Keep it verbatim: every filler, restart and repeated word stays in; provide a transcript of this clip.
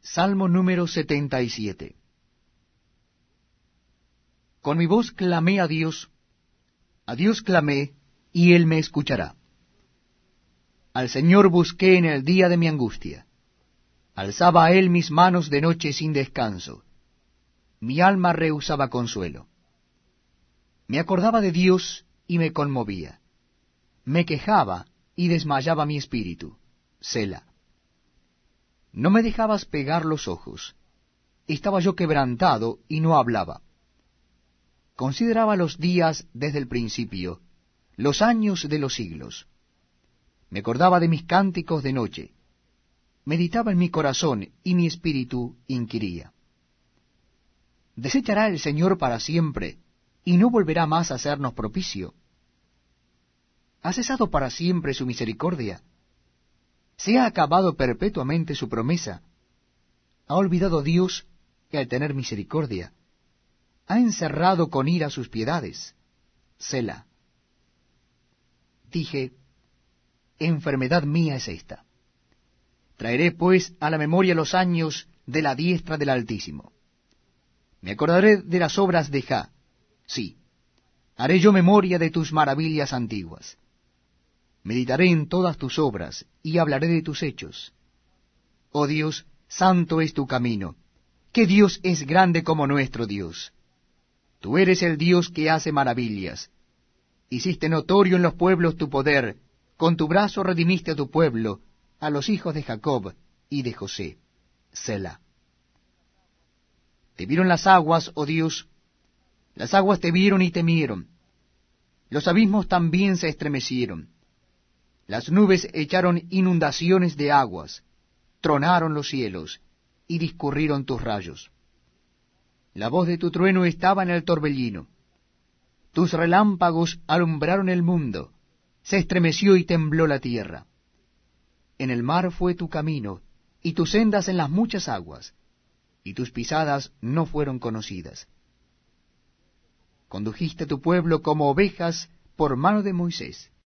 Salmo número setenta y siete. Con mi voz clamé a Dios, a Dios clamé, y Él me escuchará. Al Señor busqué en el día de mi angustia. Alzaba a Él mis manos de noche sin descanso. Mi alma rehusaba consuelo. Me acordaba de Dios y me conmovía. Me quejaba y desmayaba mi espíritu. Selah. No me dejabas pegar los ojos. Estaba yo quebrantado y no hablaba. Consideraba los días desde el principio, los años de los siglos. Me acordaba de mis cánticos de noche. Meditaba en mi corazón y mi espíritu inquiría. ¿Desechará el Señor para siempre y no volverá más a hacernos propicio? ¿Ha cesado para siempre su misericordia? ¿Se ha acabado perpetuamente su promesa? ¿Ha olvidado Dios que al tener misericordia ha encerrado con ira sus piedades? Selah. Dije, enfermedad mía es esta. Traeré pues a la memoria los años de la diestra del Altísimo. Me acordaré de las obras de Jah. Sí, haré yo memoria de tus maravillas antiguas. Meditaré en todas tus obras y hablaré de tus hechos. Oh Dios, santo es tu camino. ¿Qué Dios es grande como nuestro Dios? Tú eres el Dios que hace maravillas. Hiciste notorio en los pueblos tu poder. Con tu brazo redimiste a tu pueblo, a los hijos de Jacob y de José. Selah. Te vieron las aguas, oh Dios. Las aguas te vieron y temieron. Los abismos también se estremecieron. Las nubes echaron inundaciones de aguas, tronaron los cielos, y discurrieron tus rayos. La voz de tu trueno estaba en el torbellino. Tus relámpagos alumbraron el mundo, se estremeció y tembló la tierra. En el mar fue tu camino, y tus sendas en las muchas aguas, y tus pisadas no fueron conocidas. Condujiste a tu pueblo como ovejas por mano de Moisés.